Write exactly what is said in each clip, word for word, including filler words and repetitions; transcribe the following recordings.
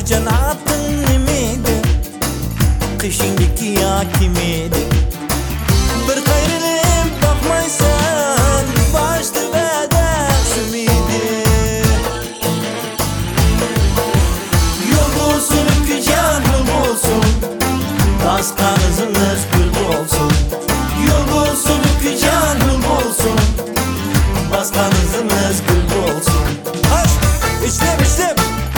Avkıcan adın nimeydi? Kışındaki hakimiydi. Bir gayrılıp bakmaysan başta beden sümiydi. Yol olsun öpücan yol olsun, Baskanızınız gül olsun. Yol olsun öpücan yol olsun, Baskanızınız gül olsun. Haş! İşlem işlem!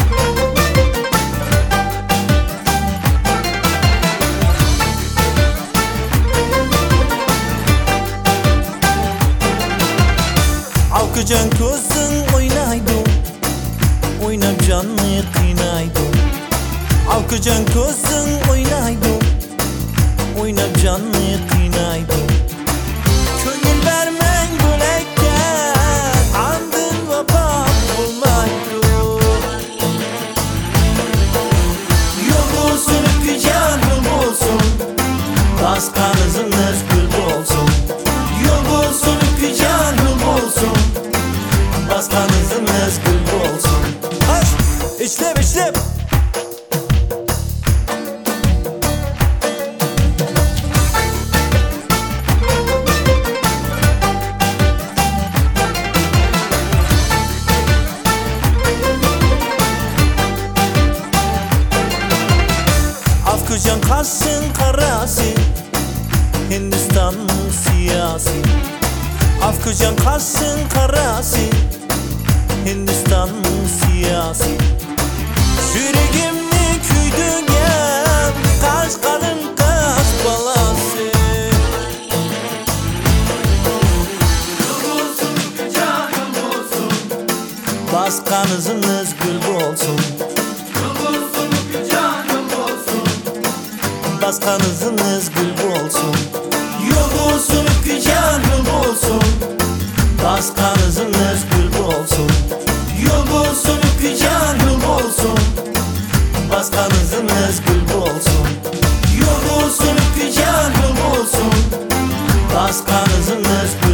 Avkıcan kızın oynaydı, oynap canını kıynaydı. Avkıcan kızın oynaydı, oynap canını kıynaydı. Könül vermen gülekken, andın vefam olmaydı. Yol olsun öpücan yol olsun, Baskanızınız gül olsun. Yol olsun öpücan yol olsun, Baskanızınız gül olsun. Haş! İşlem işlem! Avkıcan kalsın karası, Hindistan'ın siyasi. Avkıcan kalsın karası, Hindistan'ın siyasi. Yüreğimni küydüğüm kaç kalın kaç balası. Yol olsun öpücan yol olsun, Baskanızınız gül olsun. Yol olsun öpücan yol olsun, Baskanızınız gül olsun. Yol olsun öpücan yol olsun, Baskanızınız gül olsun. Yol olsun öpücan yol olsun, Baskanızınız gül olsun. Yol olsun öpücan yol olsun, Baskanızınız